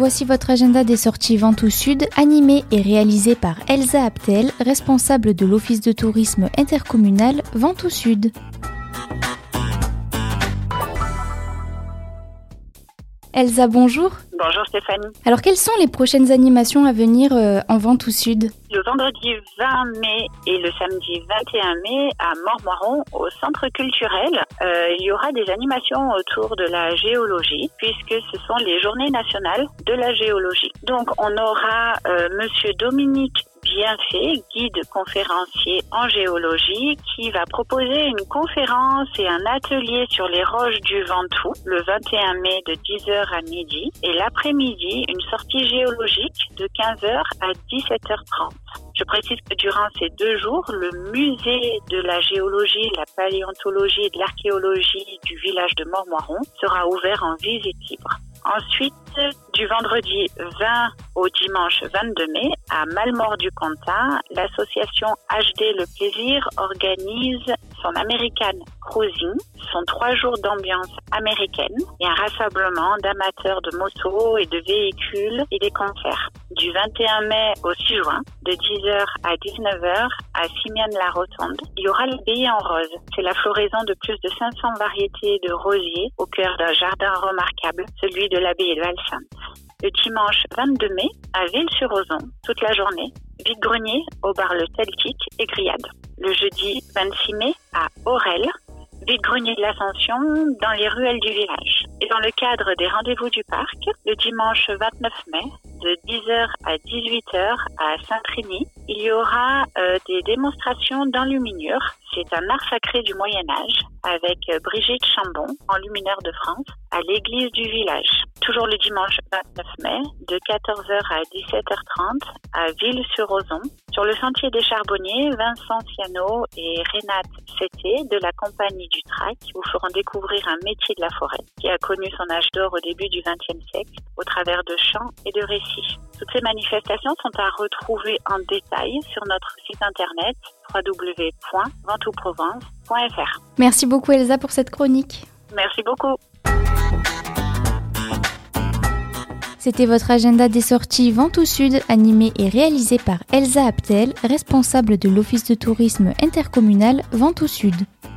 Voici votre agenda des sorties Ventoux Sud, animé et réalisé par Elsa Abtel, responsable de l'Office de tourisme intercommunal Ventoux Sud. Elsa, bonjour. Bonjour Stéphanie. Alors, quelles sont les prochaines animations à venir en Ventoux Sud ? Le vendredi 20 mai et le samedi 21 mai à Mormoiron, au centre culturel, il y aura des animations autour de la géologie, puisque ce sont les journées nationales de la géologie. Donc, on aura Monsieur Dominique Bienfait, guide conférencier en géologie, qui va proposer une conférence et un atelier sur les roches du Ventoux le 21 mai de 10h à midi et l'après-midi, une sortie géologique de 15h à 17h30. Je précise que durant ces 2 jours, le musée de la géologie, de la paléontologie et de l'archéologie du village de Mormoiron sera ouvert en visite libre. Ensuite, du vendredi 20 au dimanche 22 mai, à Malmort-du-Comtat, l'association HD Le Plaisir organise son American Cruising, son 3 jours d'ambiance américaine et un rassemblement d'amateurs de motos et de véhicules et des concerts. Du 21 mai au 6 juin, de 10h à 19h à Simiane-la-Rotonde, il y aura l'abbaye en rose. C'est la floraison de plus de 500 variétés de rosiers au cœur d'un jardin remarquable, celui de l'abbaye de Valsainte. Le dimanche 22 mai, à Ville-sur-Ozon, toute la journée, vide-grenier au bar Le Celtique et grillade. Le jeudi 26 mai, à Aurel, vide-grenier de l'Ascension dans les ruelles du village. Et dans le cadre des rendez-vous du parc, le dimanche 29 mai, de 10h à 18h à Saint-Trémy, il y aura des démonstrations d'enluminure. C'est un art sacré du Moyen-Âge avec Brigitte Chambon, enlumineur de France, à l'église du village. Toujours le dimanche 29 mai, de 14h à 17h30 à Ville-sur-Ozon. Sur le sentier des Charbonniers, Vincent Ciano et Renate Sété de la compagnie du Trac vous feront découvrir un métier de la forêt qui a connu son âge d'or au début du XXe siècle au travers de chants et de récits. Toutes ces manifestations sont à retrouver en détail sur notre site internet www.ventouprovence.fr. Merci beaucoup Elsa pour cette chronique. Merci beaucoup. C'était votre agenda des sorties Ventoux Sud, animé et réalisé par Elsa Abtel, responsable de l'Office de tourisme intercommunal Ventoux Sud.